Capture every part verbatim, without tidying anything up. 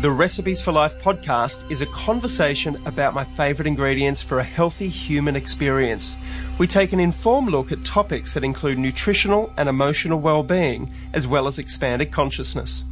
The Recipes for Life podcast is a conversation about my favourite ingredients for a healthy human experience. We take an informed look at topics that include nutritional and emotional well-being, as well as expanded consciousness.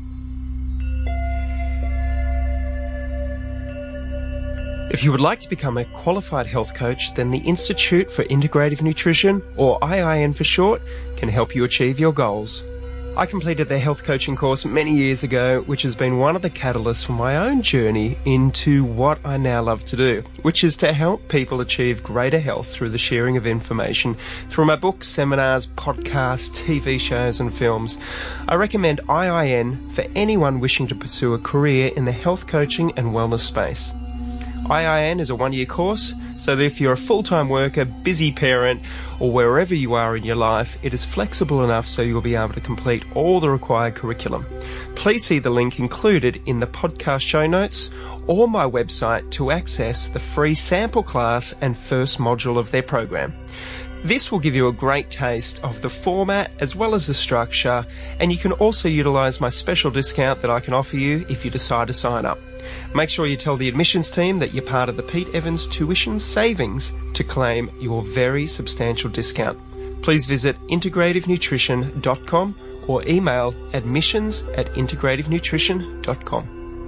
If you would like to become a qualified health coach, then the Institute for Integrative Nutrition, or I I N for short, can help you achieve your goals. I completed their health coaching course many years ago, which has been one of the catalysts for my own journey into what I now love to do, which is to help people achieve greater health through the sharing of information through my books, seminars, podcasts, T V shows and films. I recommend I I N for anyone wishing to pursue a career in the health coaching and wellness space. I I N is a one-year course, so that if you're a full-time worker, busy parent, or wherever you are in your life, it is flexible enough so you'll be able to complete all the required curriculum. Please see the link included in the podcast show notes or my website to access the free sample class and first module of their program. This will give you a great taste of the format as well as the structure, and you can also utilise my special discount that I can offer you if you decide to sign up. Make sure you tell the admissions team that you're part of the Pete Evans Tuition Savings to claim your very substantial discount. Please visit integrative nutrition dot com or email admissions at integrative nutrition dot com.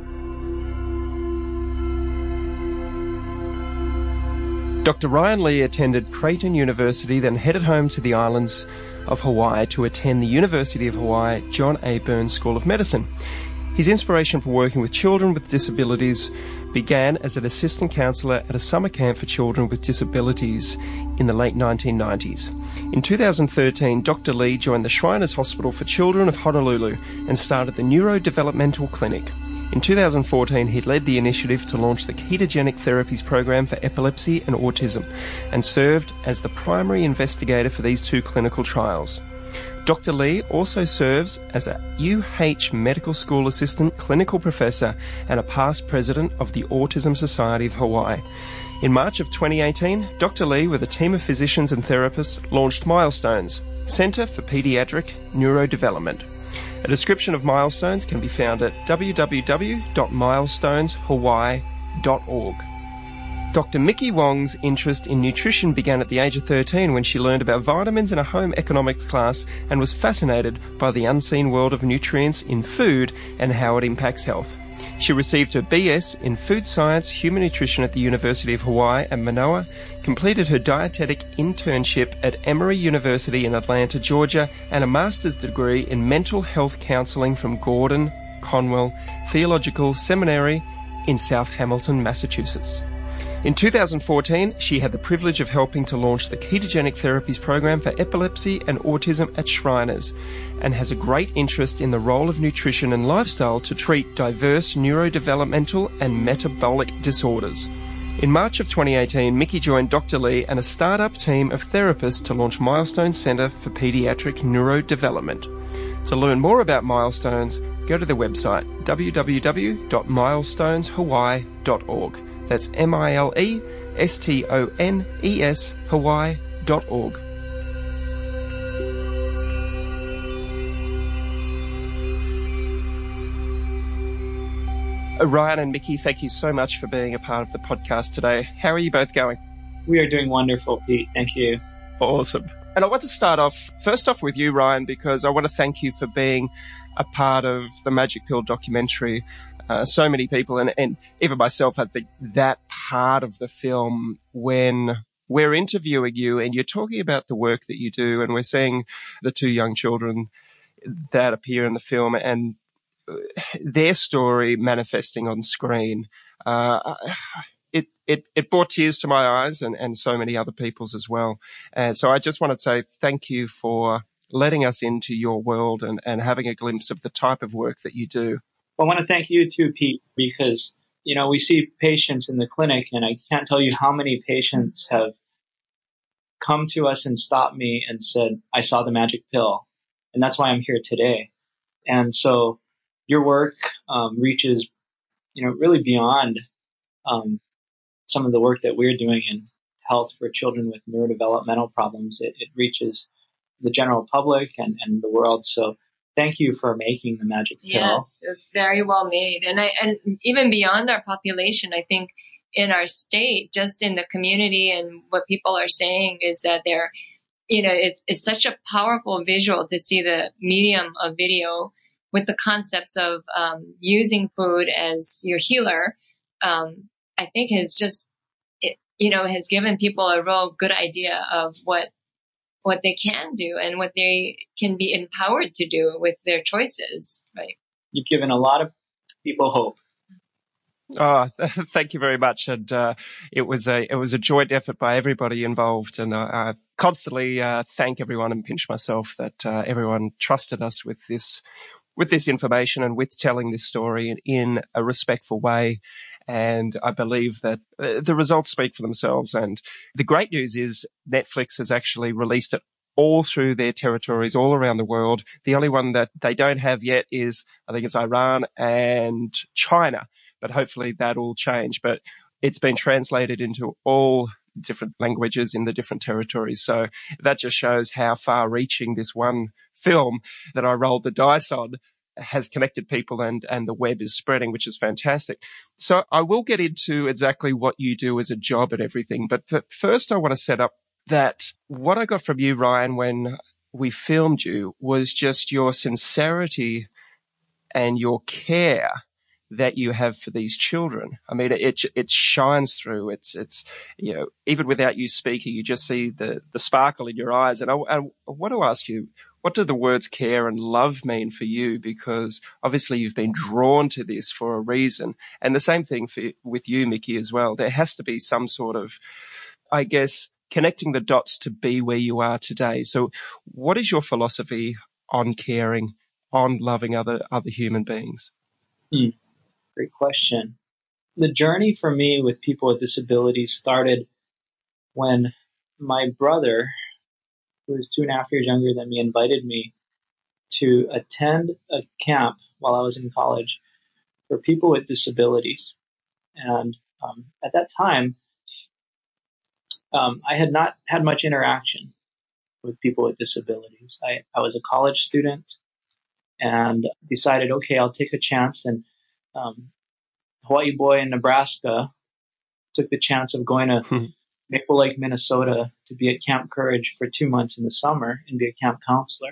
Doctor Ryan Lee attended Creighton University, then headed home to the islands of Hawaii to attend the University of Hawaii John A. Burns School of Medicine. His inspiration for working with children with disabilities began as an assistant counsellor at a summer camp for children with disabilities in the late nineteen nineties. In two thousand thirteen, Doctor Lee joined the Shriners Hospital for Children of Honolulu and started the Neurodevelopmental Clinic. In two thousand fourteen, he led the initiative to launch the Ketogenic Therapies Program for epilepsy and autism and served as the primary investigator for these two clinical trials. Doctor Lee also serves as a U H Medical School Assistant Clinical Professor and a past president of the Autism Society of Hawaii. In March of twenty eighteen, Doctor Lee, with a team of physicians and therapists, launched Milestones, Centre for Pediatric Neurodevelopment. A description of Milestones can be found at w w w dot milestones hawaii dot org. Doctor Mickey Wong's interest in nutrition began at the age of thirteen when she learned about vitamins in a home economics class and was fascinated by the unseen world of nutrients in food and how it impacts health. She received her B S in Food Science Human Nutrition at the University of Hawaii at Manoa, completed her dietetic internship at Emory University in Atlanta, Georgia, and a master's degree in mental health counseling from Gordon Conwell Theological Seminary in South Hamilton, Massachusetts. In two thousand fourteen, she had the privilege of helping to launch the Ketogenic Therapies Program for epilepsy and autism at Shriners, and has a great interest in the role of nutrition and lifestyle to treat diverse neurodevelopmental and metabolic disorders. In March of twenty eighteen, Mickey joined Doctor Lee and a startup team of therapists to launch Milestones Centre for Pediatric Neurodevelopment. To learn more about Milestones, go to their website w w w dot milestones hawaii dot org. That's M I L E S T O N E S Hawaii dot org. Ryan and Mickey, thank you so much for being a part of the podcast today. How are you both going? We are doing wonderful, Pete. Thank you. Awesome. And I want to start off, first off with you, Ryan, because I want to thank you for being a part of the Magic Pill documentary. Uh, so many people, and, and even myself, I think that part of the film when we're interviewing you and you're talking about the work that you do, and we're seeing the two young children that appear in the film and their story manifesting on screen. Uh, it, it, it brought tears to my eyes and, and so many other people's as well. And so I just want to say thank you for letting us into your world and, and having a glimpse of the type of work that you do. I want to thank you too, Pete, because, you know, we see patients in the clinic, and I can't tell you how many patients have come to us and stopped me and said, I saw the magic pill, and that's why I'm here today. And so your work um, reaches, you know, really beyond um, some of the work that we're doing in health for children with neurodevelopmental problems. It, it reaches the general public and, and the world. So thank you for making the magic pill. Yes, it's very well made. And I, and even beyond our population, I think in our state, just in the community and what people are saying is that they're, you know, it's, it's such a powerful visual to see the medium of video with the concepts of um, using food as your healer. Um, I think has just, it, you know, has given people a real good idea of what what they can do and what they can be empowered to do with their choices. Right. You've given a lot of people hope. Oh, thank you very much. And uh, it was a it was a joint effort by everybody involved. And uh, I constantly uh, thank everyone and pinch myself that uh, everyone trusted us with this with this information and with telling this story in, in a respectful way. And I believe that uh, the results speak for themselves. And the great news is Netflix has actually released it all through their territories all around the world. The only one that they don't have yet is, I think it's Iran and China. But hopefully that'll change. But it's been translated into all different languages in the different territories. So that just shows how far-reaching this one film that I rolled the dice on has connected people, and, and the web is spreading, which is fantastic. So I will get into exactly what you do as a job and everything. But first I want to set up that what I got from you, Ryan, when we filmed you was just your sincerity and your care that you have for these children. I mean, it it shines through. It's it's you know, even without you speaking, you just see the the sparkle in your eyes. And I, I want to ask you, what do the words care and love mean for you? Because obviously you've been drawn to this for a reason. And the same thing for, with you, Mickey, as well. There has to be some sort of, I guess, connecting the dots to be where you are today. So what is your philosophy on caring, on loving other other human beings? Hmm. Great question. The journey for me with people with disabilities started when my brother, who was two and a half years younger than me, invited me to attend a camp while I was in college for people with disabilities. And um, at that time, um, I had not had much interaction with people with disabilities. I, I was a college student and decided, okay, I'll take a chance. And um, Hawaii boy in Nebraska took the chance of going to Maple Lake, Minnesota to be at Camp Courage for two months in the summer and be a camp counselor.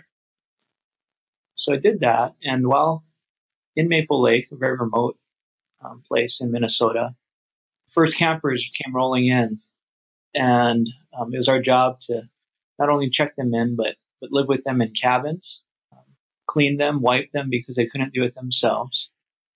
So I did that. And while in Maple Lake, a very remote um, place in Minnesota, first campers came rolling in. And um, it was our job to not only check them in, but, but live with them in cabins, um, clean them, wipe them because they couldn't do it themselves,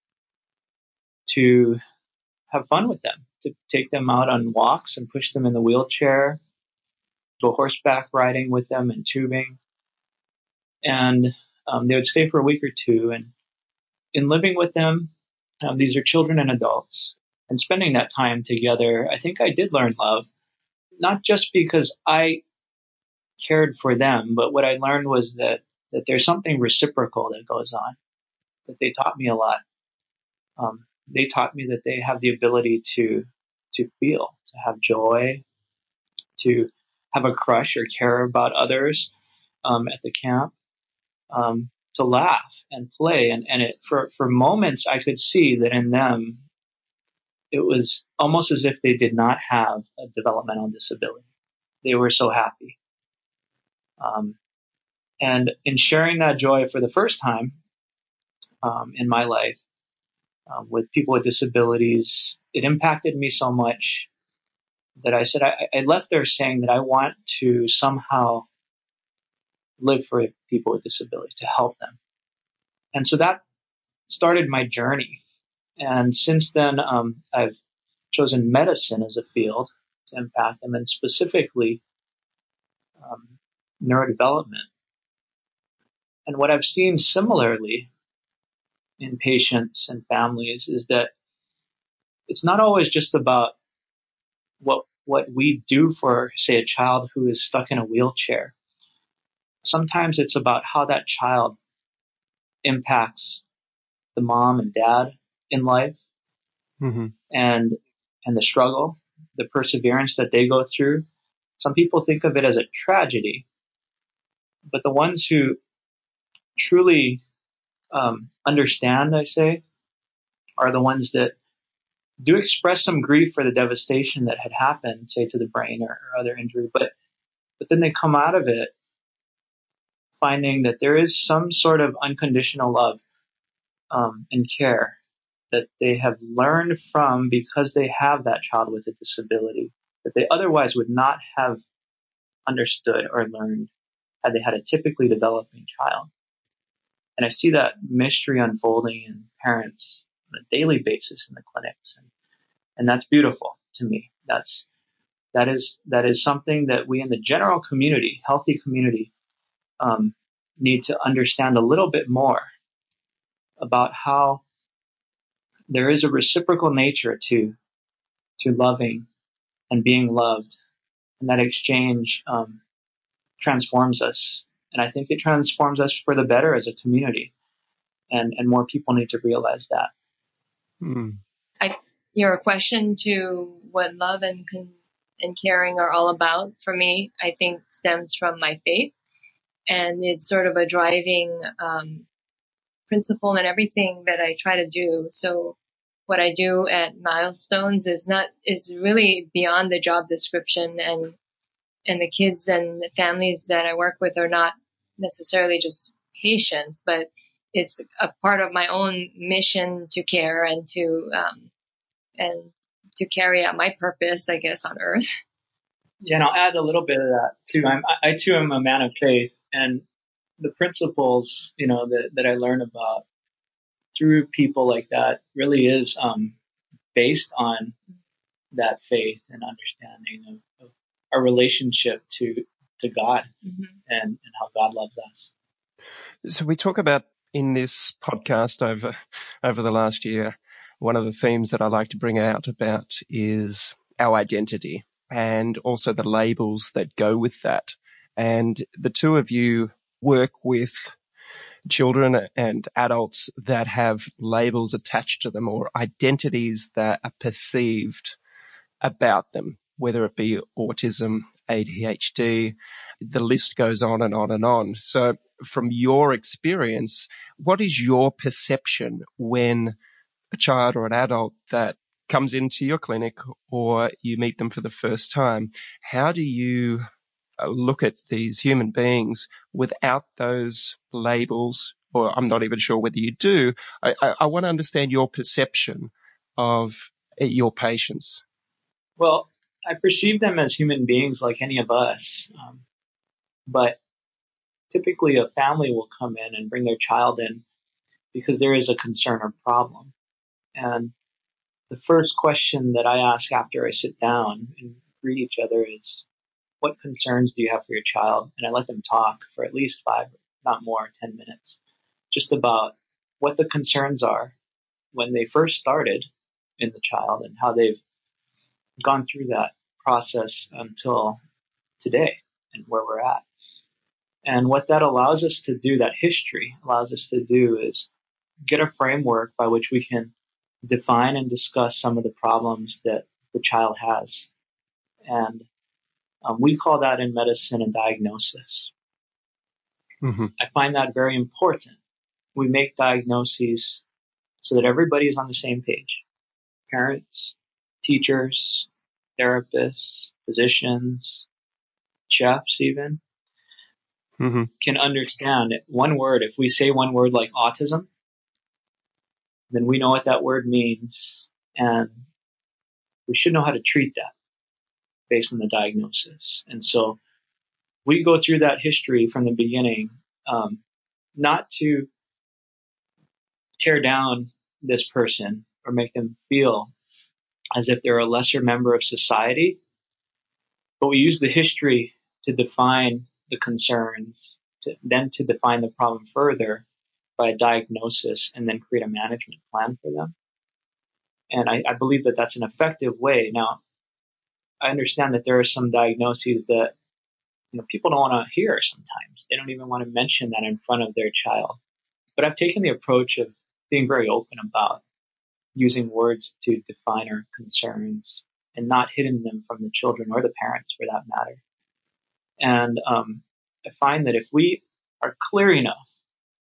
to have fun with them, to take them out on walks and push them in the wheelchair, go horseback riding with them and tubing. And um, they would stay for a week or two. And in living with them, um, these are children and adults, and spending that time together, I think I did learn love, not just because I cared for them, but what I learned was that, that there's something reciprocal that goes on, that they taught me a lot. Um, they taught me that they have the ability to to feel, to have joy, to have a crush or care about others um, at the camp, um, to laugh and play. And, and it, for, for moments, I could see that in them, it was almost as if they did not have a developmental disability. They were so happy. Um, and in sharing that joy for the first time um, in my life, Um, with people with disabilities, it impacted me so much that I said, I, I left there saying that I want to somehow live for people with disabilities, to help them. And so that started my journey. And since then, um, I've chosen medicine as a field to impact them, and specifically um, neurodevelopment. And what I've seen similarly in patients and families is that it's not always just about what what we do for, say, a child who is stuck in a wheelchair. Sometimes it's about how that child impacts the mom and dad in life, mm-hmm. and and the struggle, the perseverance that they go through. Some people think of it as a tragedy, but the ones who truly um, understand, I say, are the ones that do express some grief for the devastation that had happened, say to the brain or, or other injury, but but then they come out of it finding that there is some sort of unconditional love um, and care that they have learned from because they have that child with a disability that they otherwise would not have understood or learned had they had a typically developing child. And I see that mystery unfolding in parents on a daily basis in the clinics. And, and that's beautiful to me. That's, that is, that is something that we in the general community, healthy community, um, need to understand a little bit more about how there is a reciprocal nature to, to loving and being loved. And that exchange, um, transforms us. And I think it transforms us for the better as a community. And, and more people need to realize that. Mm. I, your question to what love and con- and caring are all about for me, I think stems from my faith. And it's sort of a driving um, principle in everything that I try to do. So what I do at Milestones is not is really beyond the job description, and and the kids and the families that I work with are not necessarily just patients, but it's a part of my own mission to care and to um, and to carry out my purpose, I guess, on earth. Yeah, and I'll add a little bit of that too. I'm, I too am a man of faith, and the principles, you know, that, that I learn about through people like that really is um, based on that faith and understanding of, of our relationship to to God mm-hmm. and, and how God loves us. So we talk about in this podcast over over the last year, one of the themes that I like to bring out about is our identity and also the labels that go with that. And the two of you work with children and adults that have labels attached to them or identities that are perceived about them, whether it be autism, A D H D, the list goes on and on and on. So from your experience, what is your perception when a child or an adult that comes into your clinic or you meet them for the first time? How do you look at these human beings without those labels? Or I'm not even sure whether you do. I, I, I want to understand your perception of your patients. Well, I perceive them as human beings like any of us. Um, but typically a family will come in and bring their child in because there is a concern or problem. And the first question that I ask after I sit down and greet each other is, what concerns do you have for your child? And I let them talk for at least five, not more, ten minutes, just about what the concerns are when they first started in the child and how they've gone through that process until today and where we're at. And what that allows us to do, that history allows us to do, is get a framework by which we can define and discuss some of the problems that the child has. And um, we call that in medicine a diagnosis. Mm-hmm. I find that very important. We make diagnoses so that everybody is on the same page. Parents, teachers, therapists, physicians, chefs even, mm-hmm. can understand one word. If we say one word like autism, then we know what that word means, and we should know how to treat that based on the diagnosis. And so we go through that history from the beginning, um, not to tear down this person or make them feel as if they're a lesser member of society, but we use the history to define the concerns, to, then to define the problem further by a diagnosis, and then create a management plan for them. And I, I believe that that's an effective way. Now, I understand that there are some diagnoses that, you know, people don't want to hear sometimes. They don't even want to mention that in front of their child. But I've taken the approach of being very open about using words to define our concerns and not hidden them from the children or the parents for that matter. And um, I find that if we are clear enough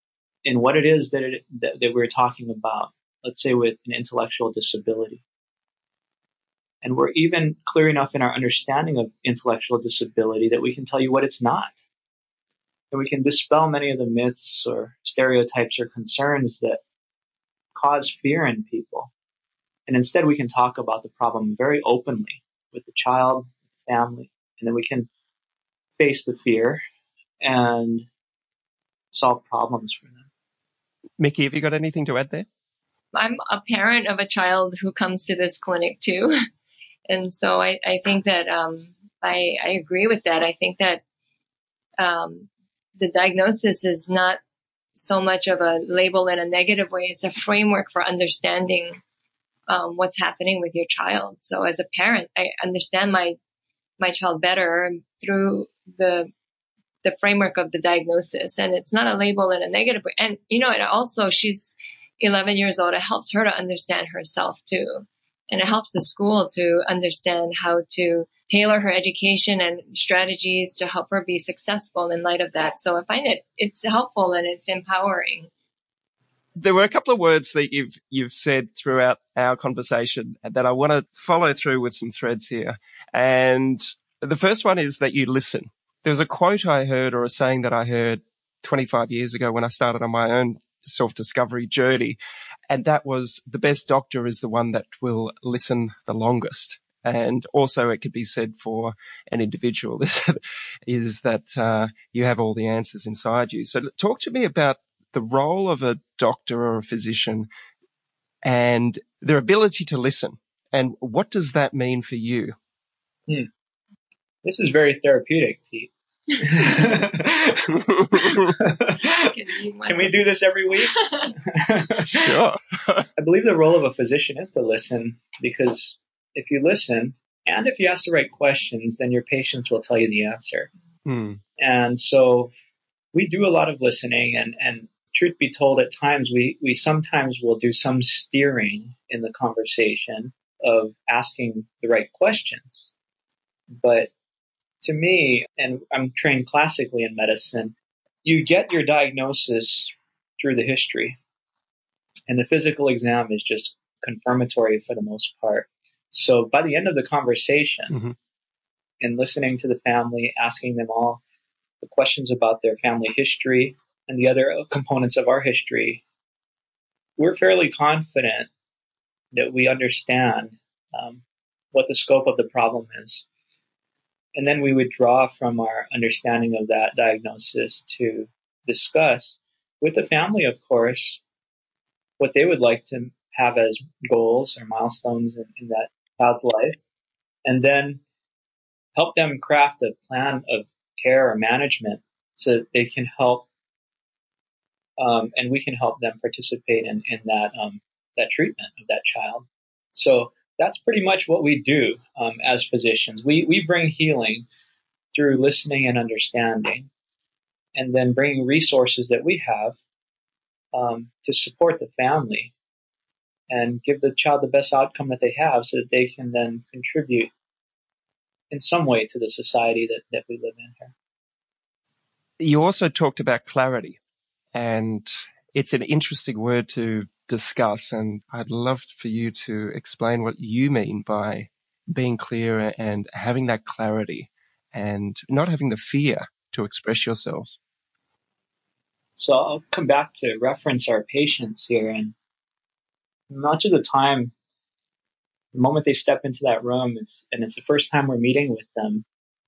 in what it is that, it, that, that we're talking about, let's say with an intellectual disability. And we're even clear enough in our understanding of intellectual disability that we can tell you what it's not. And we can dispel many of the myths or stereotypes or concerns that cause fear in people. And instead we can talk about the problem very openly with the child, family, and then we can face the fear and solve problems for them. Mickey, have you got anything to add there? I'm a parent of a child who comes to this clinic too. And so I, I think that um, I, I agree with that. I think that um, the diagnosis is not so much of a label in a negative way. It's a framework for understanding um, what's happening with your child. So as a parent, I understand my my child better through the the framework of the diagnosis. And it's not a label in a negative way. And, you know, and also she's eleven years old. It helps her to understand herself too. And it helps the school to understand how to tailor her education and strategies to help her be successful in light of that. So I find it it's helpful and it's empowering. There were a couple of words that you've you've said throughout our conversation that I want to follow through with some threads here. And the first one is that you listen. There was a quote I heard or a saying that I heard twenty-five years ago when I started on my own self-discovery journey. And that was, the best doctor is the one that will listen the longest. And also it could be said for an individual is that uh, you have all the answers inside you. So talk to me about the role of a doctor or a physician and their ability to listen. And what does that mean for you? Hmm. This is very therapeutic, Pete. Can we do this every week? Sure. I believe the role of a physician is to listen, because if you listen and if you ask the right questions, then your patients will tell you the answer. Hmm. And so we do a lot of listening, and, and truth be told, at times we, we sometimes will do some steering in the conversation of asking the right questions. But to me, and I'm trained classically in medicine, you get your diagnosis through the history. And the physical exam is just confirmatory for the most part. So by the end of the conversation, mm-hmm. and listening to the family, asking them all the questions about their family history and the other components of our history, we're fairly confident that we understand um, what the scope of the problem is. And then we would draw from our understanding of that diagnosis to discuss with the family, of course, what they would like to have as goals or milestones in, in that child's life, and then help them craft a plan of care or management so that they can help, um, and we can help them participate in, in that um, that treatment of that child. So that's pretty much what we do um, as physicians. We we bring healing through listening and understanding, and then bringing resources that we have um, to support the family and give the child the best outcome that they have so that they can then contribute in some way to the society that, that we live in here. You also talked about clarity, and it's an interesting word to discuss, and I'd love for you to explain what you mean by being clear and having that clarity and not having the fear to express yourselves. So I'll come back to reference our patients here, and much of the time, the moment they step into that room, it's, and it's the first time we're meeting with them,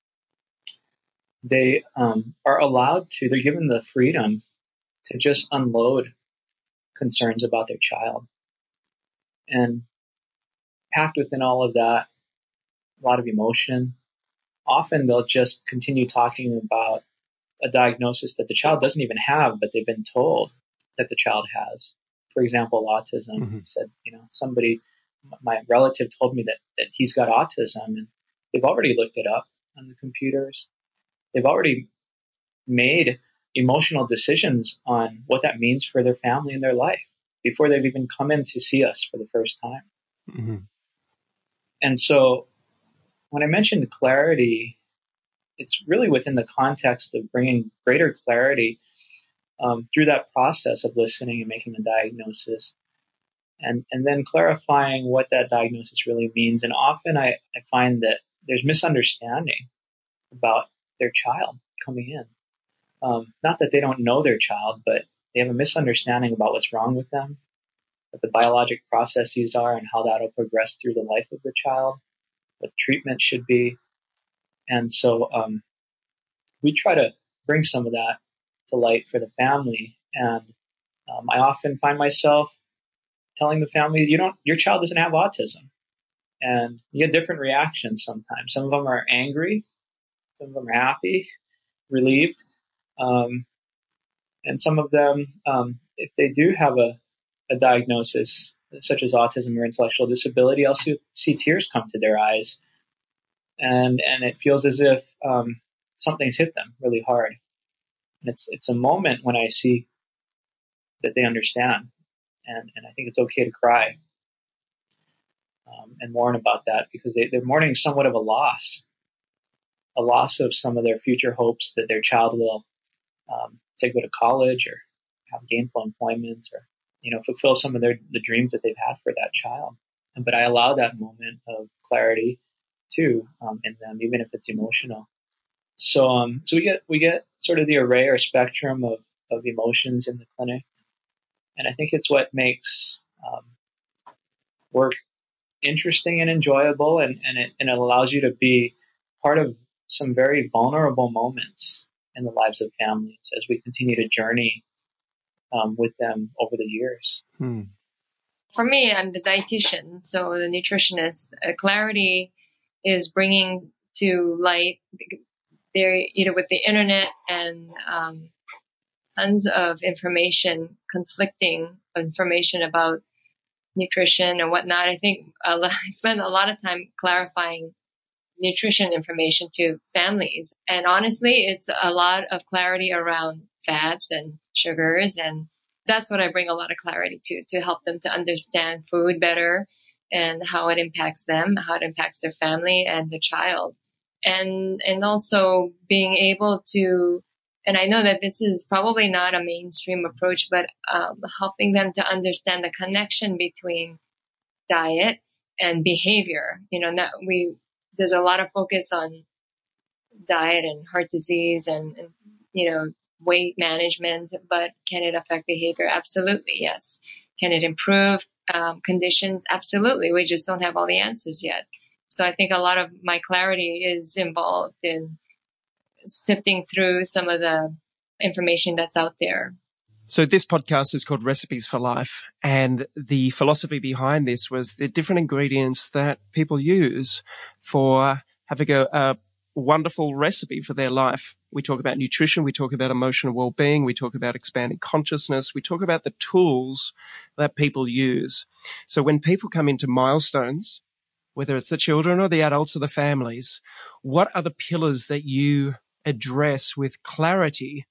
they um, are allowed to, they're given the freedom to just unload concerns about their child. And packed within all of that, a lot of emotion. Often they'll just continue talking about a diagnosis that the child doesn't even have, but they've been told that the child has. For example, autism. Mm-hmm. Said, you know, somebody, my relative told me that, that he's got autism, and they've already looked it up on the computers. They've already made emotional decisions on what that means for their family and their life before they've even come in to see us for the first time. Mm-hmm. And so when I mentioned clarity, it's really within the context of bringing greater clarity um, through that process of listening and making a diagnosis, and, and then clarifying what that diagnosis really means. And often I, I find that there's misunderstanding about their child coming in. Um, not that they don't know their child, but they have a misunderstanding about what's wrong with them, what the biologic processes are, and how that'll progress through the life of the child, what treatment should be. And so um, we try to bring some of that to light for the family. And um, I often find myself telling the family, you don't, your child doesn't have autism. And you get different reactions sometimes. Some of them are angry, some of them are happy, relieved. Um, and some of them, um, if they do have a, a diagnosis such as autism or intellectual disability, I'll see, see tears come to their eyes. And, and it feels as if um, something's hit them really hard. And it's, it's a moment when I see that they understand. And, and I think it's okay to cry um, and mourn about that, because they, they're mourning somewhat of a loss, a loss of some of their future hopes that their child will, um, say, go to college or have gainful employment, or, you know, fulfill some of their the dreams that they've had for that child. But I allow that moment of clarity too um, in them, even if it's emotional. So, um, so we get we get sort of the array or spectrum of, of emotions in the clinic, and I think it's what makes um, work interesting and enjoyable, and and it, and it allows you to be part of some very vulnerable moments in the lives of families as we continue to journey um, with them over the years. Hmm. For me, I'm the dietitian, so the nutritionist. Uh, clarity is bringing to light there, you know, with the internet and um, tons of information, conflicting information about nutrition and whatnot. I think a lot, I spend a lot of time clarifying nutrition information to families. And honestly, it's a lot of clarity around fats and sugars. And that's what I bring a lot of clarity to, to help them to understand food better and how it impacts them, how it impacts their family and the child. And, and also being able to, and I know that this is probably not a mainstream approach, but um, helping them to understand the connection between diet and behavior. You know, not, we, there's a lot of focus on diet and heart disease and, and, you know, weight management, but can it affect behavior? Absolutely, yes. Can it improve um, conditions? Absolutely. We just don't have all the answers yet. So I think a lot of my clarity is involved in sifting through some of the information that's out there. So this podcast is called Recipes for Life, and the philosophy behind this was the different ingredients that people use for having a, a wonderful recipe for their life. We talk about nutrition, we talk about emotional well-being, we talk about expanding consciousness, we talk about the tools that people use. So when people come into milestones, whether it's the children or the adults or the families, what are the pillars that you address with clarity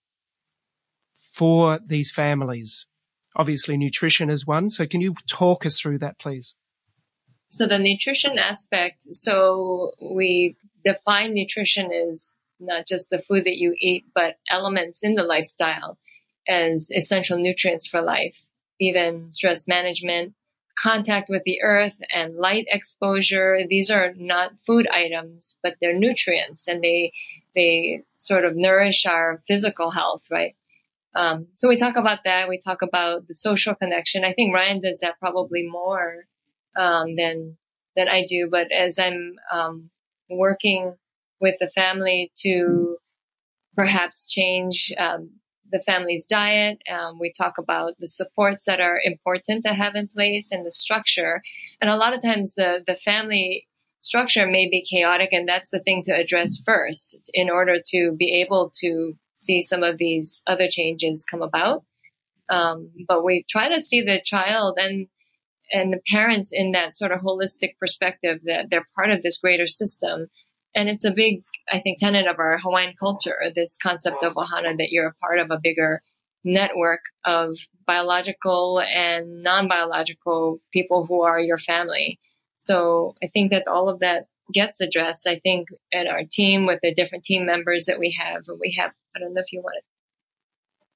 for these families? Obviously, nutrition is one. So can you talk us through that, please? So the nutrition aspect, so we define nutrition as not just the food that you eat, but elements in the lifestyle as essential nutrients for life, even stress management, contact with the earth, and light exposure. These are not food items, but they're nutrients, and they they sort of nourish our physical health, right? Um, so we talk about that. We talk about the social connection. I think Ryan does that probably more um, than than I do. But as I'm um, working with the family to perhaps change um, the family's diet, um, we talk about the supports that are important to have in place and the structure. And a lot of times the the family structure may be chaotic, and that's the thing to address first in order to be able to see some of these other changes come about. Um, but we try to see the child and and the parents in that sort of holistic perspective that they're part of this greater system. And it's a big, I think, tenet of our Hawaiian culture, this concept of ohana, that you're a part of a bigger network of biological and non-biological people who are your family. So I think that all of that gets addressed, I think, at our team with the different team members that we have. We have, I don't know if you want to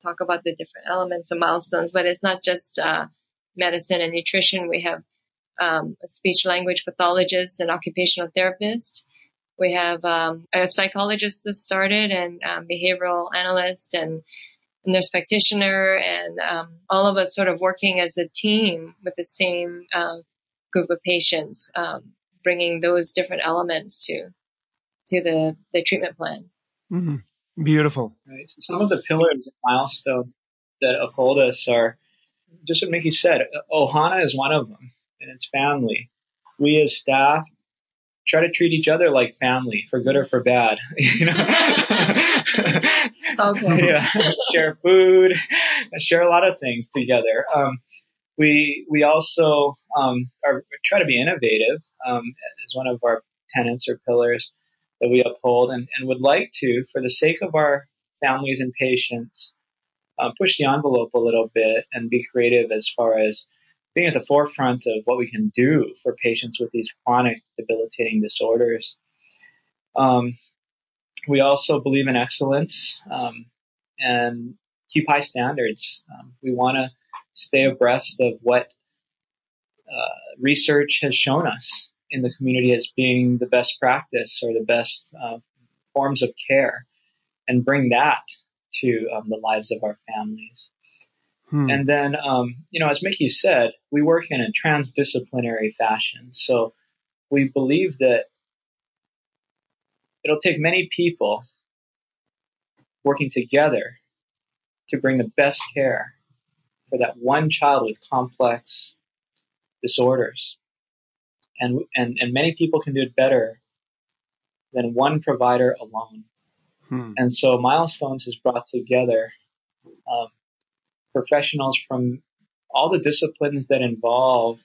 talk about the different elements of milestones, but it's not just uh, medicine and nutrition. We have um, a speech language pathologist and occupational therapist. We have um, a psychologist that started and um, behavioral analyst and nurse practitioner, and um, all of us sort of working as a team with the same uh, group of patients, um, bringing those different elements to to the, the treatment plan. Mm-hmm. Beautiful. Right. So some of the pillars and milestones that uphold us are just what Mickey said. Ohana is one of them, and it's family. We as staff try to treat each other like family, for good or for bad. You know, it's all good. Yeah, share food, share a lot of things together. Um, we we also um, are try to be innovative um, as one of our tenets or pillars that we uphold, and, and would like to, for the sake of our families and patients, uh, push the envelope a little bit and be creative as far as being at the forefront of what we can do for patients with these chronic debilitating disorders. Um, we also believe in excellence um, and keep high standards. Um, we want to stay abreast of what uh, research has shown us in the community as being the best practice or the best uh, forms of care, and bring that to um, the lives of our families. Hmm. And then, um, you know, as Mickey said, we work in a transdisciplinary fashion. So we believe that it'll take many people working together to bring the best care for that one child with complex disorders. And, and, and many people can do it better than one provider alone. Hmm. And so Milestones has brought together um, professionals from all the disciplines that involve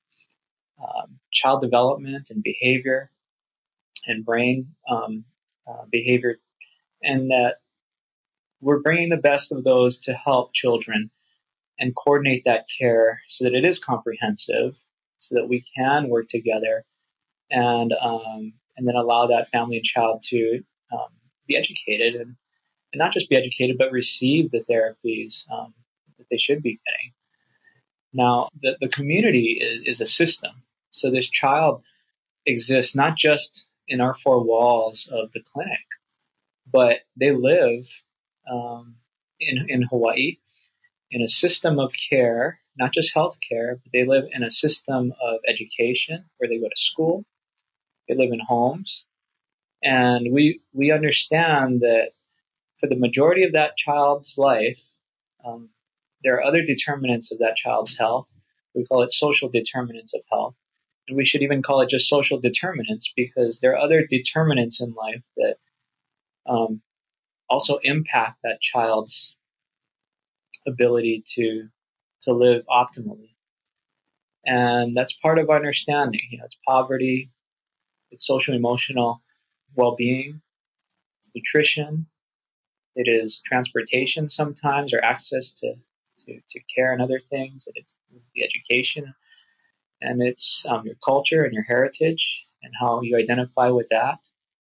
um, child development and behavior and brain um, uh, behavior, and that we're bringing the best of those to help children and coordinate that care so that it is comprehensive, so that we can work together and um, and then allow that family and child to um, be educated and, and not just be educated, but receive the therapies um, that they should be getting. Now, the, the community is, is a system. So this child exists not just in our four walls of the clinic, but they live um, in, in Hawaii in a system of care, not just health care, but they live in a system of education where they go to school, they live in homes. And we, we understand that for the majority of that child's life, um, there are other determinants of that child's health. We call it social determinants of health. And we should even call it just social determinants, because there are other determinants in life that um, also impact that child's ability to to live optimally. And that's part of understanding. You know, it's poverty, it's social emotional well-being, it's nutrition, it is transportation sometimes, or access to, to, to care and other things, it's, it's the education, and it's um, your culture and your heritage and how you identify with that.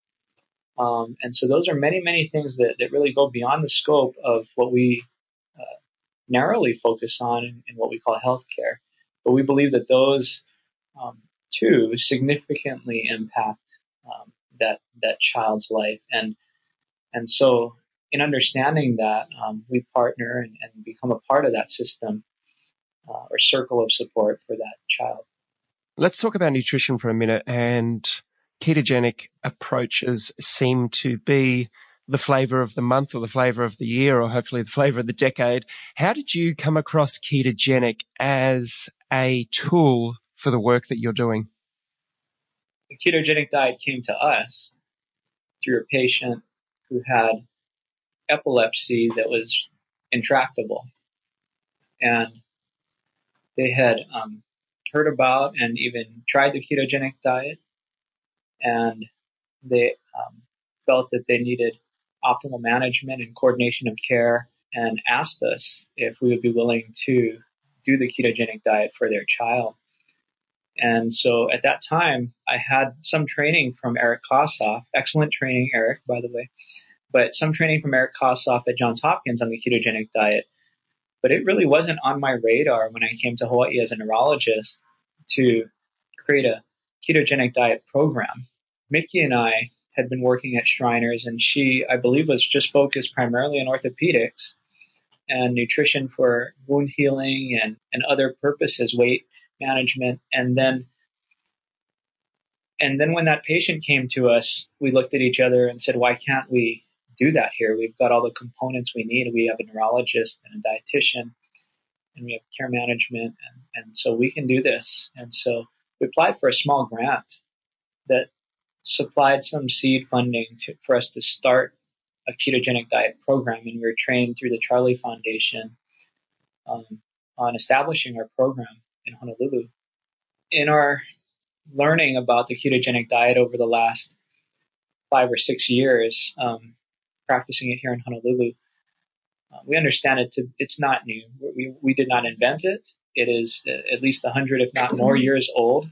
Um, and so those are many, many things that, that really go beyond the scope of what we uh, narrowly focus on in, in what we call healthcare. But we believe that those um, two significantly impact um, that that child's life. And and so in understanding that, um, we partner and, and become a part of that system uh, or circle of support for that child. Let's talk about nutrition for a minute. And ketogenic approaches seem to be the flavor of the month, or the flavor of the year, or hopefully the flavor of the decade. How did you come across ketogenic as a tool for the work that you're doing? The ketogenic diet came to us through a patient who had epilepsy that was intractable. And they had um, heard about and even tried the ketogenic diet. And they um, felt that they needed optimal management and coordination of care, and asked us if we would be willing to do the ketogenic diet for their child. And so at that time, I had some training from Eric Kossoff, excellent training, Eric, by the way. but some training from Eric Kossoff at Johns Hopkins on the ketogenic diet. But it really wasn't on my radar when I came to Hawaii as a neurologist to create a ketogenic diet program. Mickey and I had been working at Shriners, and she, I believe, was just focused primarily on orthopedics and nutrition for wound healing and, and other purposes, weight management. And then and then when that patient came to us, we looked at each other and said, why can't we do that here? We've got all the components we need. We have a neurologist and a dietitian, and we have care management, and, and so we can do this. And so we applied for a small grant that supplied some seed funding to, for us to start a ketogenic diet program, and we were trained through the Charlie Foundation um, on establishing our program in Honolulu. In our learning about the ketogenic diet over the last five or six years, um, practicing it here in Honolulu, uh, we understand it to, it's not new. We, we did not invent it. It is at least one hundred, if not more, years old.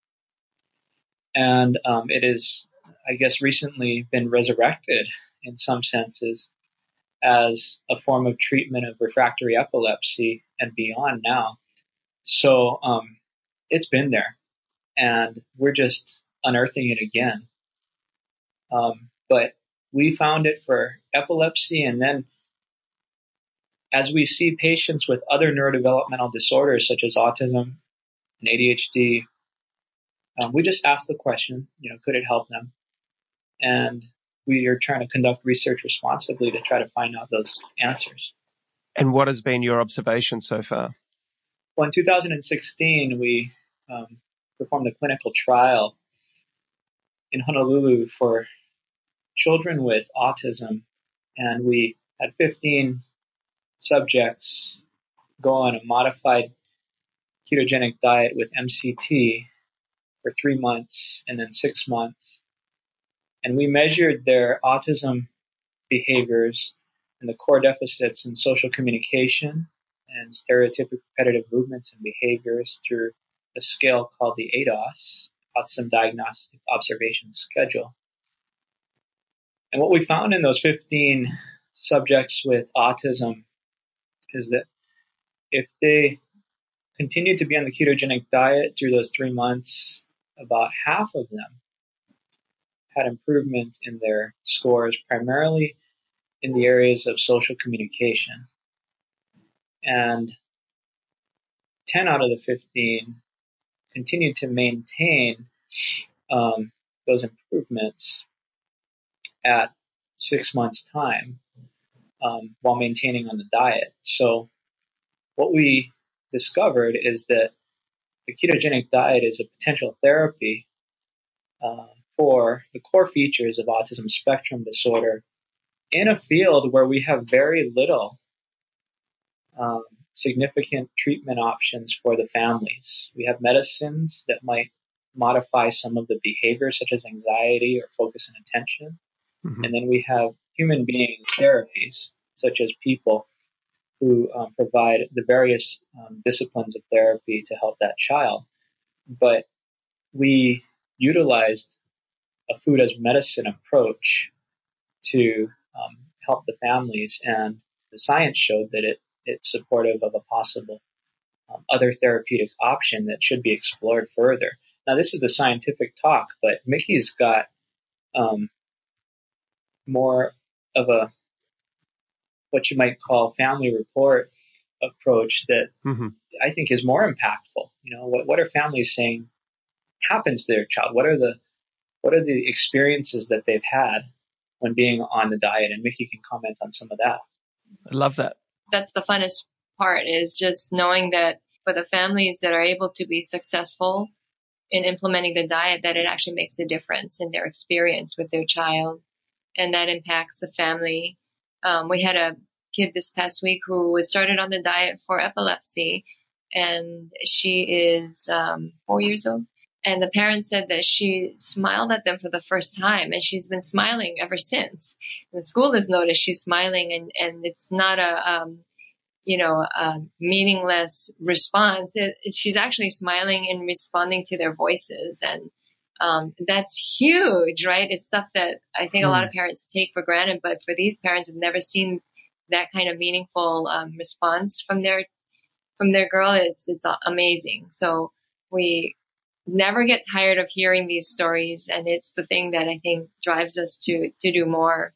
And um, it is, I guess, recently been resurrected in some senses as a form of treatment of refractory epilepsy and beyond now. So um, it's been there, and we're just unearthing it again. Um, but we found it for epilepsy, and then as we see patients with other neurodevelopmental disorders such as autism and A D H D, um, we just ask the question, you know, could it help them? And we are trying to conduct research responsibly to try to find out those answers. And what has been your observation so far? Well, in two thousand sixteen, we um, performed a clinical trial in Honolulu for children with autism, and we had fifteen subjects go on a modified ketogenic diet with M C T for three months and then six months. And we measured their autism behaviors and the core deficits in social communication and stereotypic repetitive movements and behaviors through a scale called the A D O S, Autism Diagnostic Observation Schedule. And what we found in those fifteen subjects with autism is that if they continued to be on the ketogenic diet through those three months, about half of them had improvement in their scores, primarily in the areas of social communication. And ten out of the fifteen continued to maintain um, those improvements at six months' time um, while maintaining on the diet. So what we discovered is that the ketogenic diet is a potential therapy uh, for the core features of autism spectrum disorder in a field where we have very little um, significant treatment options for the families. We have medicines that might modify some of the behaviors, such as anxiety or focus and attention. Mm-hmm. And then we have human being therapies, such as people who um, provide the various um, disciplines of therapy to help that child. But we utilized a food as medicine approach to um, help the families, and the science showed that it it's supportive of a possible um, other therapeutic option that should be explored further. Now, this is the scientific talk, but Mickey's got um, more of a what you might call family report approach that mm-hmm. I think is more impactful. You know, what what are families saying happens to their child? What are the what are the experiences that they've had when being on the diet? And Mickey can comment on some of that. I love that. That's the funnest part, is just knowing that for the families that are able to be successful in implementing the diet, that it actually makes a difference in their experience with their child, and that impacts the family. Um, we had a kid this past week who was started on the diet for epilepsy, and she is um, four years old. And the parents said that she smiled at them for the first time, and she's been smiling ever since. And the school has noticed she's smiling, and, and it's not a, um, you know, a meaningless response. It, it, she's actually smiling and responding to their voices. And Um, that's huge, right? It's stuff that I think Mm. a lot of parents take for granted, but for these parents who've never seen that kind of meaningful um, response from their from their girl, it's it's amazing. So we never get tired of hearing these stories, and it's the thing that I think drives us to to do more.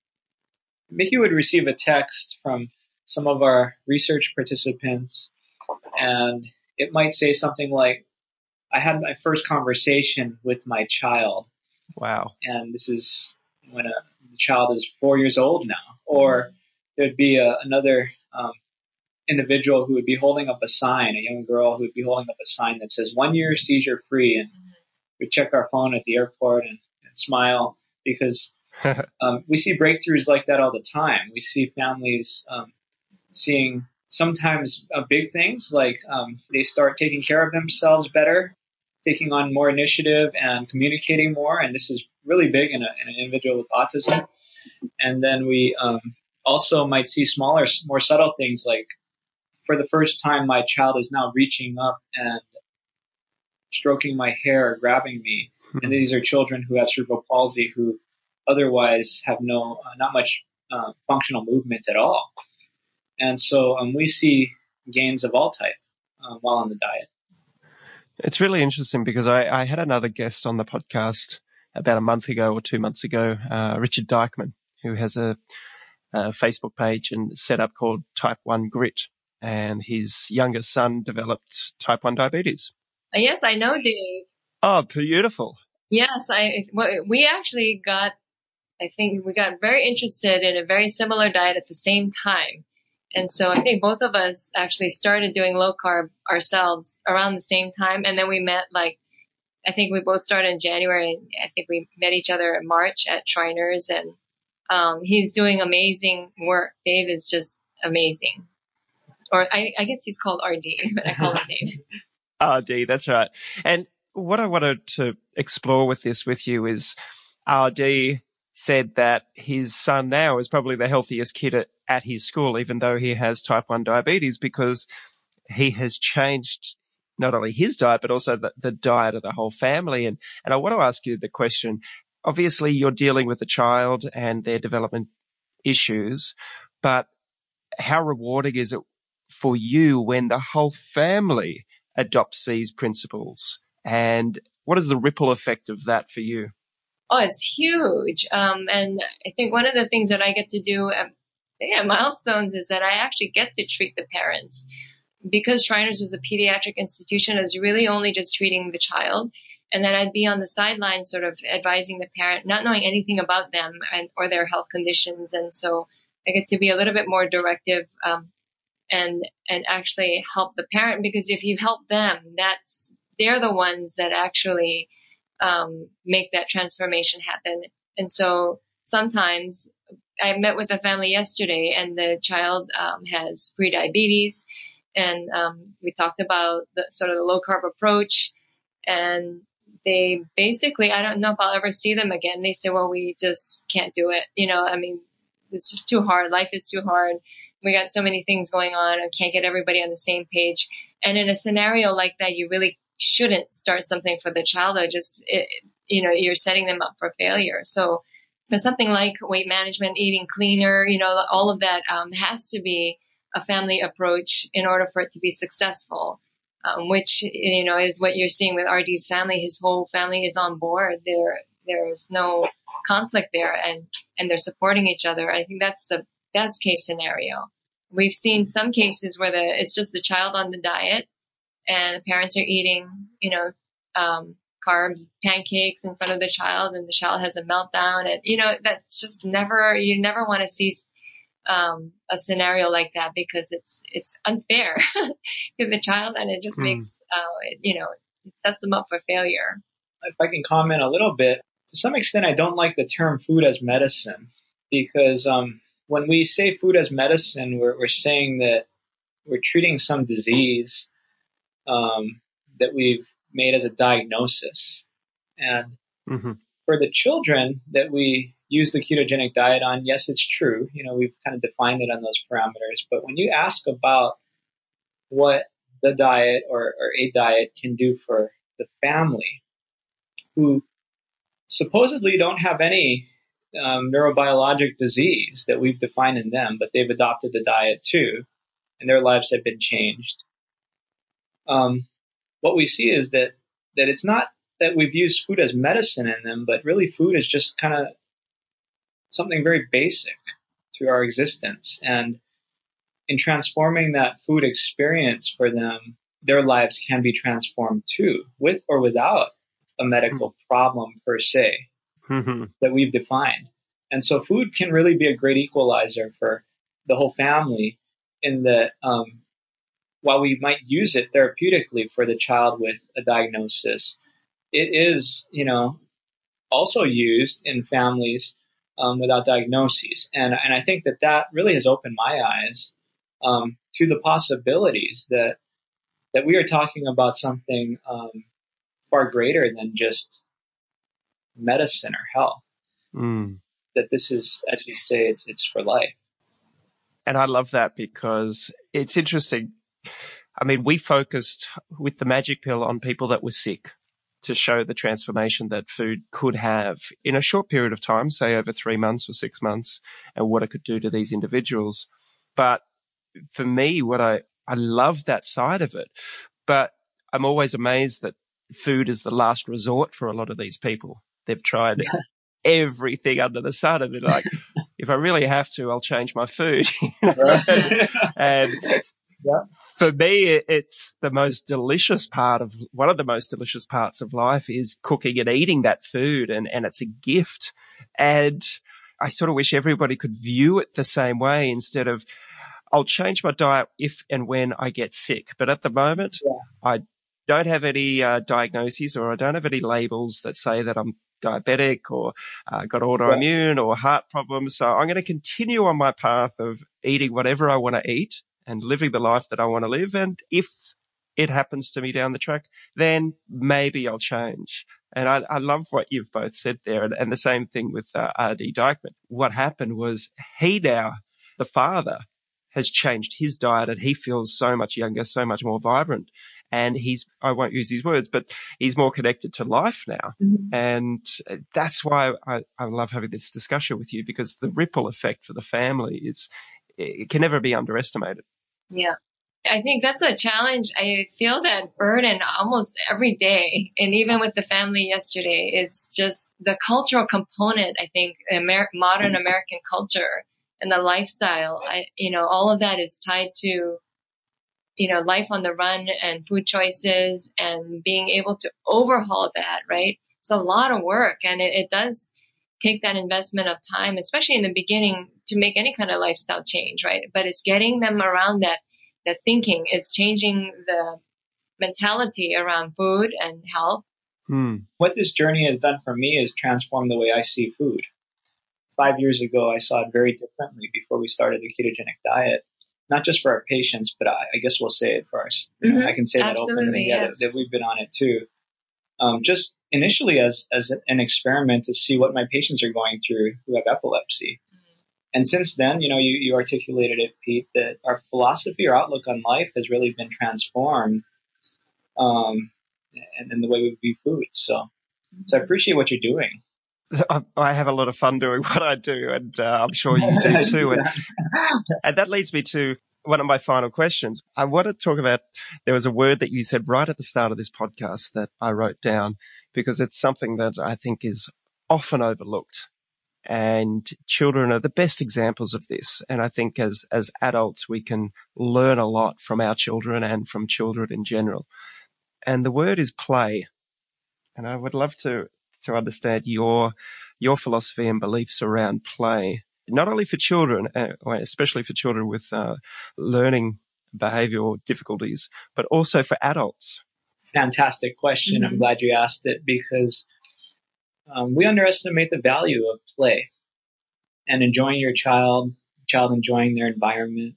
Mickey would receive a text from some of our research participants, and it might say something like, I had my first conversation with my child. Wow. And this is when a, the child is four years old now. Or there'd be a, another um, individual who would be holding up a sign, a young girl who would be holding up a sign that says, one year seizure free. And we check our phone at the airport and, and smile because um, we see breakthroughs like that all the time. We see families um, seeing sometimes uh, big things like um, they start taking care of themselves better, taking on more initiative and communicating more. And this is really big in, a, in an individual with autism. And then we um, also might see smaller, more subtle things like, for the first time, my child is now reaching up and stroking my hair, grabbing me. And these are children who have cerebral palsy who otherwise have no, uh, not much uh, functional movement at all. And so um, we see gains of all type uh, while on the diet. It's really interesting because I, I had another guest on the podcast about a month ago or two months ago, uh, Richard Dykman, who has a, a Facebook page and setup called Type one Grit. And his youngest son developed type one diabetes. Yes, I know, Dave. Oh, beautiful. Yes, I. We actually got, I think we got very interested in a very similar diet at the same time. And so I think both of us actually started doing low carb ourselves around the same time. And then we met like, I think we both started in January. And I think we met each other in March at Shriners. And um, he's doing amazing work. Dave is just amazing. Or I, I guess he's called R D, but I call him Dave. R D, that's right. And what I wanted to explore with this with you is R D said that his son now is probably the healthiest kid at, at his school, even though he has type one diabetes, because he has changed not only his diet, but also the, the diet of the whole family. And, and I want to ask you the question, obviously you're dealing with a child and their development issues, but how rewarding is it for you when the whole family adopts these principles? And what is the ripple effect of that for you? Oh, it's huge. Um, and I think one of the things that I get to do at, at Milestones is that I actually get to treat the parents. Because Shriners is a pediatric institution, it's really only just treating the child. And then I'd be on the sidelines sort of advising the parent, not knowing anything about them and or their health conditions. And so I get to be a little bit more directive um, and and actually help the parent, because if you help them, that's they're the ones that actually um, make that transformation happen. And so sometimes I met with a family yesterday, and the child um, has prediabetes, and um, we talked about the sort of the low carb approach, and they basically, I don't know if I'll ever see them again. They say, well, we just can't do it. You know, I mean, it's just too hard. Life is too hard. We got so many things going on. I can't get everybody on the same page. And in a scenario like that, you really shouldn't start something for the child. Or just, it, you know, you're setting them up for failure. So for something like weight management, eating cleaner, you know, all of that um, has to be a family approach in order for it to be successful, um, which, you know, is what you're seeing with R D's family. His whole family is on board. There, there's no conflict there, and, and they're supporting each other. I think that's the best case scenario. We've seen some cases where the, it's just the child on the diet and the parents are eating, you know, um, carbs, pancakes in front of the child, and the child has a meltdown. And, you know, that's just never, you never want to see um, a scenario like that, because it's, it's unfair to the child, and it just mm. makes, uh, it, you know, it sets them up for failure. If I can comment a little bit, to some extent, I don't like the term food as medicine, because um, when we say food as medicine, we're, we're saying that we're treating some disease um, that we've made as a diagnosis. And mm-hmm. for the children that we use the ketogenic diet on, yes, it's true. You know, we've kind of defined it on those parameters. But when you ask about what the diet or, or a diet can do for the family, who supposedly don't have any um, neurobiologic disease that we've defined in them, but they've adopted the diet too, and their lives have been changed. Um, what we see is that that it's not that we've used food as medicine in them, but really food is just kind of something very basic to our existence. And in transforming that food experience for them, their lives can be transformed too, with or without a medical problem per se Mm-hmm. that we've defined. And so food can really be a great equalizer for the whole family in that um, while we might use it therapeutically for the child with a diagnosis, it is, you know, also used in families um, without diagnoses. And, and I think that that really has opened my eyes um, to the possibilities that that we are talking about something um, far greater than just medicine or health. Mm. That this is, as you say, it's it's for life. And I love that because it's interesting. I mean, we focused with the magic pill on people that were sick to show the transformation that food could have in a short period of time, say over three months or six months, and what it could do to these individuals. But for me, what I, I love that side of it, but I'm always amazed that food is the last resort for a lot of these people. They've tried everything under the sun and they're like, if I really have to, I'll change my food. You know? And yeah. For me, it's the most delicious part of, one of the most delicious parts of life is cooking and eating that food, and, and it's a gift. And I sort of wish everybody could view it the same way instead of, I'll change my diet if and when I get sick. But at the moment, Yeah. I don't have any uh, diagnoses, or I don't have any labels that say that I'm diabetic or uh, got autoimmune yeah. or heart problems. So I'm going to continue on my path of eating whatever I want to eat and living the life that I want to live. And if it happens to me down the track, then maybe I'll change. And I, I love what you've both said there. And, and the same thing with uh, R D Dykman. What happened was he now, the father, has changed his diet and he feels so much younger, so much more vibrant. And he's, I won't use his words, but he's more connected to life now. Mm-hmm. And that's why I, I love having this discussion with you, because the ripple effect for the family is, it can never be underestimated. Yeah. I think that's a challenge. I feel that burden almost every day. And even with the family yesterday, it's just the cultural component, I think, Amer- modern American culture and the lifestyle, I, you know, all of that is tied to, you know, life on the run and food choices and being able to overhaul that, right? It's a lot of work, and it, it does take that investment of time, especially in the beginning, to make any kind of lifestyle change, right? But it's getting them around that, that thinking. It's changing the mentality around food and health. Hmm. What this journey has done for me is transform the way I see food. Five years ago, I saw it very differently before we started the ketogenic diet. Not just for our patients, but I, I guess we'll say it for us. You know, mm-hmm. I can say that Absolutely, openly, yeah, yes. that, that we've been on it too. Um, just initially as as an experiment to see what my patients are going through who have epilepsy. Mm-hmm. And since then, you know, you, you articulated it, Pete, that our philosophy or outlook on life has really been transformed, um, and, and the way we view food. So, mm-hmm. so I appreciate what you're doing. I have a lot of fun doing what I do, and uh, I'm sure you do too. And, and that leads me to one of my final questions. I want to talk about, there was a word that you said right at the start of this podcast that I wrote down, because it's something that I think is often overlooked. And children are the best examples of this. And I think as, as adults, we can learn a lot from our children and from children in general. And the word is play. And I would love to to understand your your philosophy and beliefs around play, not only for children, uh, especially for children with uh, learning behavioral difficulties, but also for adults. Fantastic question. Mm-hmm. I'm glad you asked it, because um, we underestimate the value of play and enjoying your child, child enjoying their environment.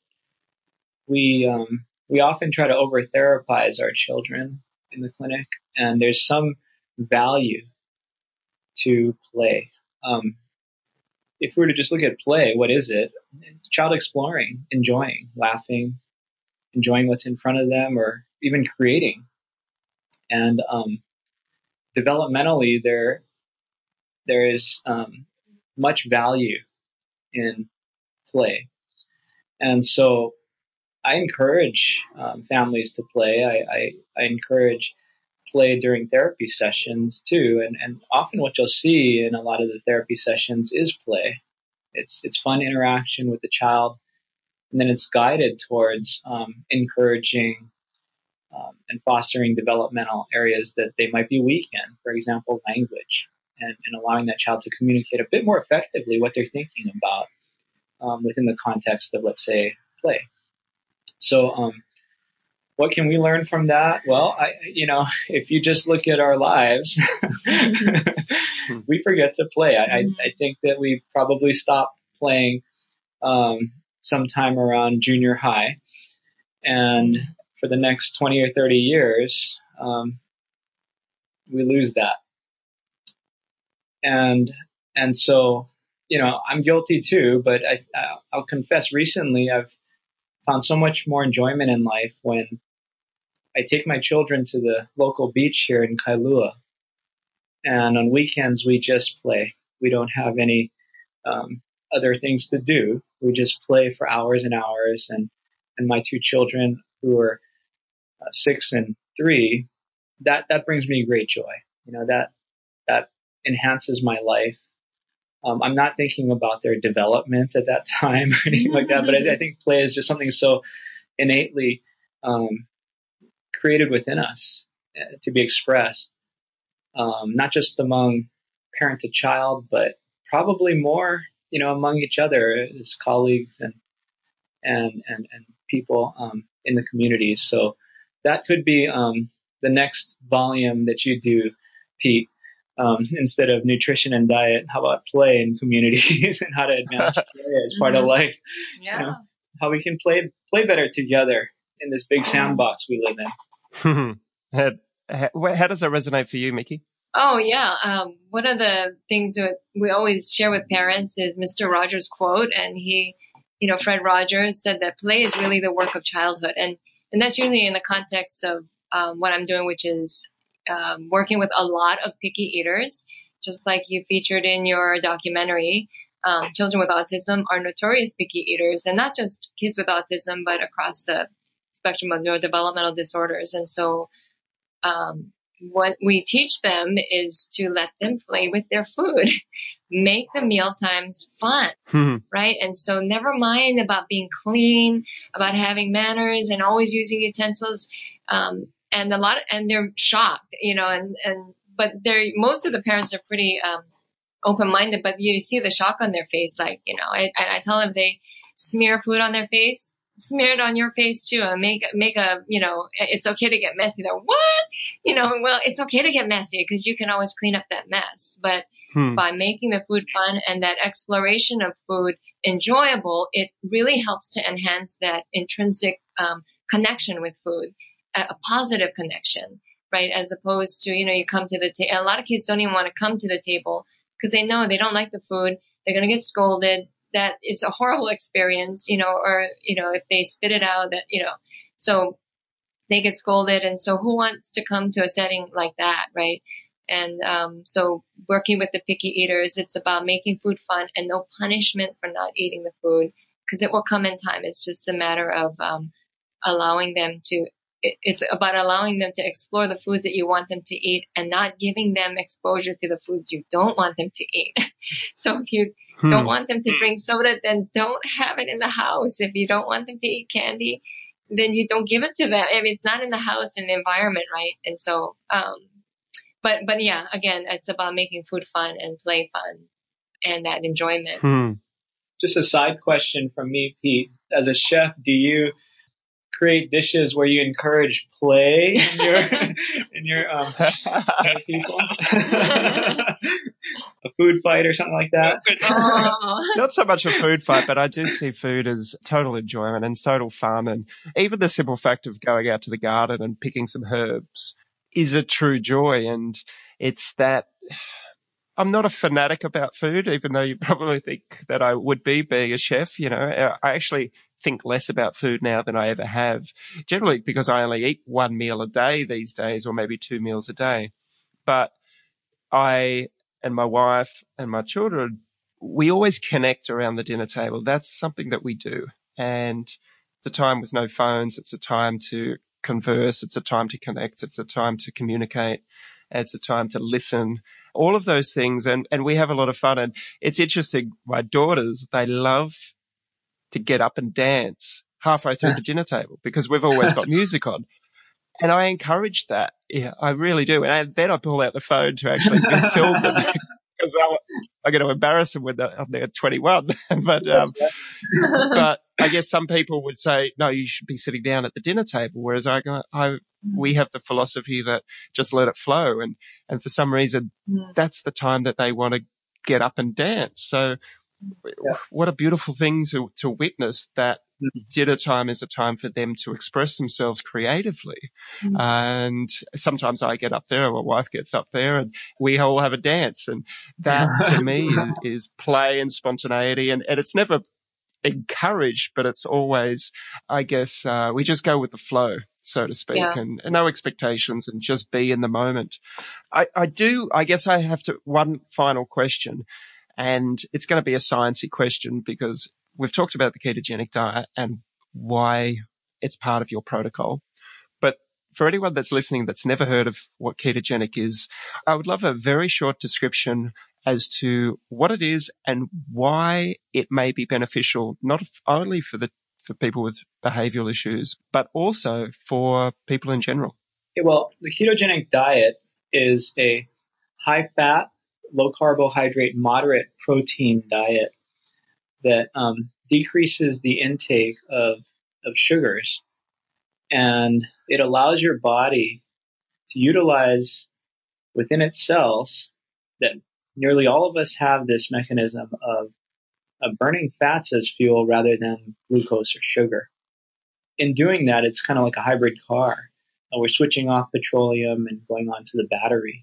We um, we often try to over-therapize our children in the clinic, and there's some value to play. Um, if we were to just look at play, what is it? It's child exploring, enjoying, laughing, enjoying what's in front of them, or even creating. And um, developmentally, there there is um, much value in play, and so I encourage um, families to play. I, I, I encourage play during therapy sessions too, and and often what you'll see in a lot of the therapy sessions is play. It's it's fun interaction with the child, and then it's guided towards um, encouraging um, and fostering developmental areas that they might be weak in, for example, language, and, and allowing that child to communicate a bit more effectively what they're thinking about um, within the context of, let's say, play. So um, what can we learn from that? Well, I, you know, if you just look at our lives, we forget to play. I, I, I think that we probably stopped playing um, sometime around junior high. And for the next twenty or thirty years, um, we lose that. And and so, you know, I'm guilty too, but I, I'll confess recently I've found so much more enjoyment in life when I take my children to the local beach here in Kailua. And on weekends, we just play. We don't have any um, other things to do. We just play for hours and hours. And, and my two children, who are uh, six and three, that, that brings me great joy. You know, that, that enhances my life. Um, I'm not thinking about their development at that time or anything like that, but I, I think play is just something so innately um, created within us uh, to be expressed, um, not just among parent to child, but probably more, you know, among each other as colleagues and and and, and people um, in the communities. So that could be um, the next volume that you do, Pete. Um, instead of nutrition and diet, how about play in communities and how to advance play as part of life? Yeah. You know, how we can play play better together in this big sandbox we live in. how, how, how does that resonate for you, Mickey? Oh, yeah. Um, one of the things that we always share with parents is Mister Rogers' quote. And he, you know, Fred Rogers said that play is really the work of childhood. And, and that's usually in the context of um, what I'm doing, which is Um, working with a lot of picky eaters, just like you featured in your documentary. Um, children with autism are notorious picky eaters, and not just kids with autism, but across the spectrum of neurodevelopmental disorders. And so um, what we teach them is to let them play with their food, make the meal times fun, hmm. right? And so never mind about being clean, about having manners and always using utensils. Um, And a lot, of, and they're shocked, you know, and, and, but they're, most of the parents are pretty, um, open-minded, but you see the shock on their face. Like, you know, I, I tell them if they smear food on their face, smear it on your face too, and make, make a, you know, it's okay to get messy. They're what? You know, well, it's okay to get messy because you can always clean up that mess. But hmm. by making the food fun and that exploration of food enjoyable, it really helps to enhance that intrinsic, um, connection with food. A positive connection, right? As opposed to, you know, you come to the table. A lot of kids don't even want to come to the table because they know they don't like the food. They're going to get scolded. That it's a horrible experience, you know, or, you know, if they spit it out, that, you know, so they get scolded. And so who wants to come to a setting like that, right? And um, so working with the picky eaters, it's about making food fun and no punishment for not eating the food because it will come in time. It's just a matter of um, allowing them to It's about allowing them to explore the foods that you want them to eat and not giving them exposure to the foods you don't want them to eat. So if you hmm. don't want them to drink soda, then don't have it in the house. If you don't want them to eat candy, then you don't give it to them. I mean, it's not in the house and the environment, right? And so, um, but, but yeah, again, it's about making food fun and play fun and that enjoyment. Hmm. Just a side question from me, Pete. As a chef, do you create dishes where you encourage play in your in your um people? A food fight or something like that? Oh. Not so much a food fight, but I do see food as total enjoyment and total fun. And even the simple fact of going out to the garden and picking some herbs is a true joy. And it's that I'm not a fanatic about food, even though you probably think that I would be being a chef. You know, I actually think less about food now than I ever have, generally because I only eat one meal a day these days, or maybe two meals a day. But I and my wife and my children, we always connect around the dinner table. That's something that we do. And it's a time with no phones. It's a time to converse. It's a time to connect. It's a time to communicate. It's a time to listen. All of those things. And, and we have a lot of fun. And it's interesting. My daughters, they love to get up and dance halfway through the dinner table because we've always got music on. And I encourage that. Yeah, I really do. And I, then I pull out the phone to actually film them because I'm going to embarrass them when they're, they're twenty-one. but, um, but I guess some people would say, no, you should be sitting down at the dinner table. Whereas I go, I, we have the philosophy that just let it flow. And, and for some reason, yeah. that's the time that they want to get up and dance. So yeah. what a beautiful thing to, to witness that mm-hmm. dinner time is a time for them to express themselves creatively. Mm-hmm. And sometimes I get up there, my wife gets up there, and we all have a dance. And that to me is, is play and spontaneity. And, and it's never encouraged, but it's always, I guess, uh, we just go with the flow, so to speak, yeah. and, and no expectations and just be in the moment. I, I do, I guess I have to, one final question. And it's going to be a sciencey question because we've talked about the ketogenic diet and why it's part of your protocol. But for anyone that's listening that's never heard of what ketogenic is, I would love a very short description as to what it is and why it may be beneficial, not only for the for people with behavioral issues, but also for people in general. Yeah, well, the ketogenic diet is a high-fat, low carbohydrate, moderate protein diet that um, decreases the intake of, of sugars. And it allows your body to utilize within its cells that nearly all of us have this mechanism of, of burning fats as fuel rather than glucose or sugar. In doing that, it's kind of like a hybrid car. Uh, we're switching off petroleum and going on to the battery.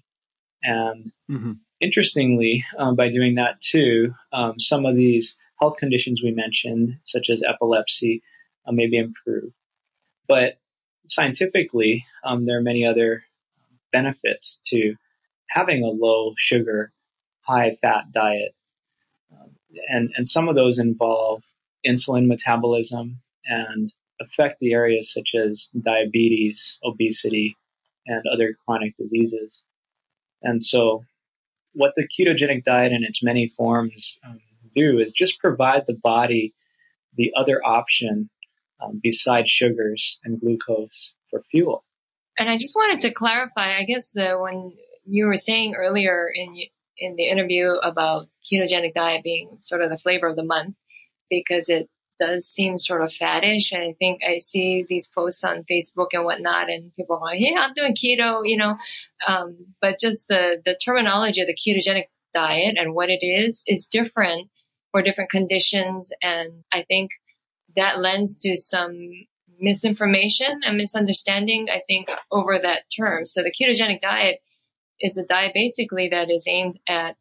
And mm-hmm. interestingly, um, by doing that too, um, some of these health conditions we mentioned, such as epilepsy, uh, may be improved. But scientifically, um, there are many other benefits to having a low sugar, high fat diet. Um, and, and some of those involve insulin metabolism and affect the areas such as diabetes, obesity, and other chronic diseases. And so what the ketogenic diet in its many forms um, do is just provide the body the other option um, besides sugars and glucose for fuel. And I just wanted to clarify, I guess, the when you were saying earlier in in the interview about ketogenic diet being sort of the flavor of the month, because it does seem sort of faddish. And I think I see these posts on Facebook and whatnot, and people are like, yeah, I'm doing keto, you know. Um, but just the, the terminology of the ketogenic diet and what it is, is different for different conditions. And I think that lends to some misinformation and misunderstanding, I think, over that term. So the ketogenic diet is a diet basically that is aimed at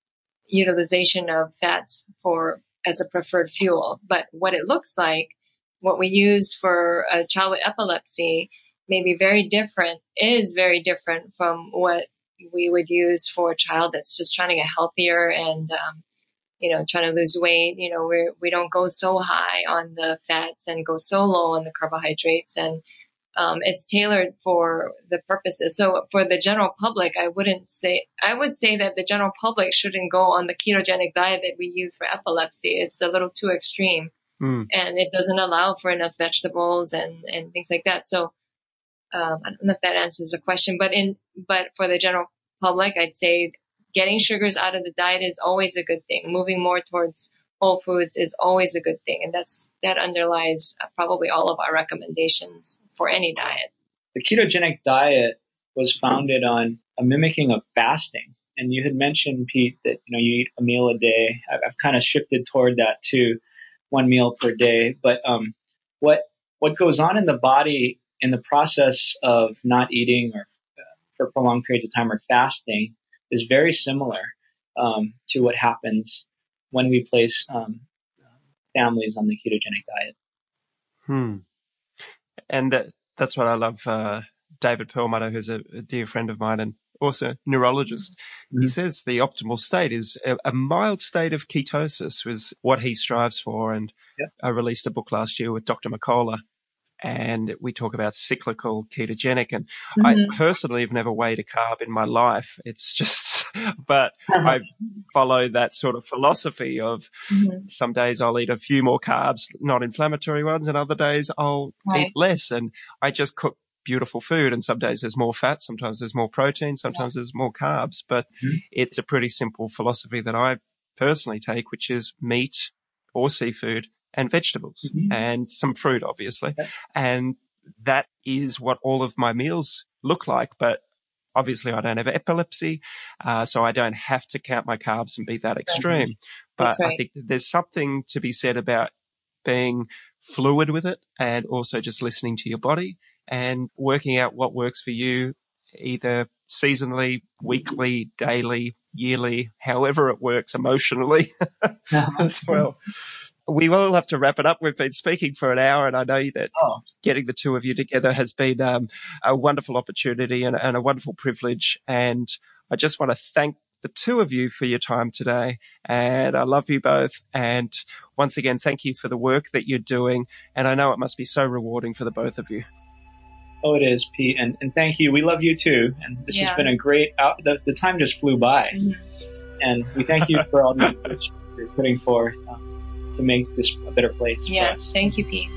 utilization of fats for as a preferred fuel. But what it looks like, what we use for a child with epilepsy may be very different, is very different from what we would use for a child that's just trying to get healthier and, um, you know, trying to lose weight. You know, we we don't go so high on the fats and go so low on the carbohydrates. And um, it's tailored for the purposes. So for the general public, I wouldn't say, I would say that the general public shouldn't go on the ketogenic diet that we use for epilepsy. It's a little too extreme mm. and it doesn't allow for enough vegetables and, and things like that. So um, I don't know if that answers the question, but in, but for the general public, I'd say getting sugars out of the diet is always a good thing. Moving more towards whole foods is always a good thing. And that's, that underlies probably all of our recommendations for any diet. The ketogenic diet was founded on a mimicking of fasting. And you had mentioned, Pete, that, you know, you eat a meal a day. I've, I've kind of shifted toward that too, one meal per day. But um, what, what goes on in the body in the process of not eating or uh, for prolonged periods of time or fasting is very similar um, to what happens when we place um, families on the ketogenic diet. Hmm. And that, that's what I love. Uh, David Perlmutter, who's a, a dear friend of mine and also a neurologist. Mm-hmm. He says the optimal state is a, a mild state of ketosis was what he strives for. And yep. I released a book last year with Doctor McCullough, and we talk about cyclical ketogenic. And mm-hmm. I personally have never weighed a carb in my life. It's just, but I follow that sort of philosophy of mm-hmm. some days I'll eat a few more carbs, not inflammatory ones, and other days I'll right. eat less. And I just cook beautiful food. And some days there's more fat, sometimes there's more protein, sometimes yeah. there's more carbs. But mm-hmm. it's a pretty simple philosophy that I personally take, which is meat or seafood and vegetables mm-hmm. and some fruit, obviously. Okay. And that is what all of my meals look like. But obviously I don't have epilepsy, uh, so I don't have to count my carbs and be that extreme. Mm-hmm. But right. I think there's something to be said about being fluid with it and also just listening to your body and working out what works for you, either seasonally, weekly, daily, yearly, however it works emotionally as well. We will have to wrap it up. We've been speaking for an hour, and I know that oh. getting the two of you together has been um, a wonderful opportunity and, and a wonderful privilege. And I just want to thank the two of you for your time today. And I love you both. And once again, thank you for the work that you're doing. And I know it must be so rewarding for the both of you. Oh, it is, Pete. And, and thank you. We love you too. And this yeah. has been a great, out, the, the time just flew by. Mm-hmm. And we thank you for all the effort you're putting forth um, to make this a better place. Yes, thank you, Pete.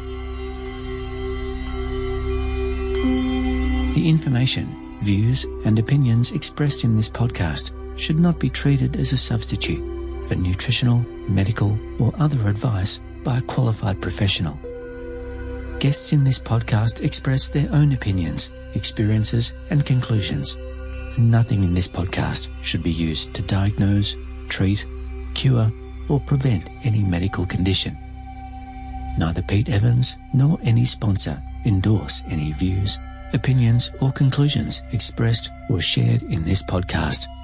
The information, views, and opinions expressed in this podcast should not be treated as a substitute for nutritional, medical, or other advice by a qualified professional. Guests in this podcast express their own opinions, experiences, and conclusions. Nothing in this podcast should be used to diagnose, treat, cure, or prevent any medical condition. Neither Pete Evans nor any sponsor endorse any views, opinions, or conclusions expressed or shared in this podcast.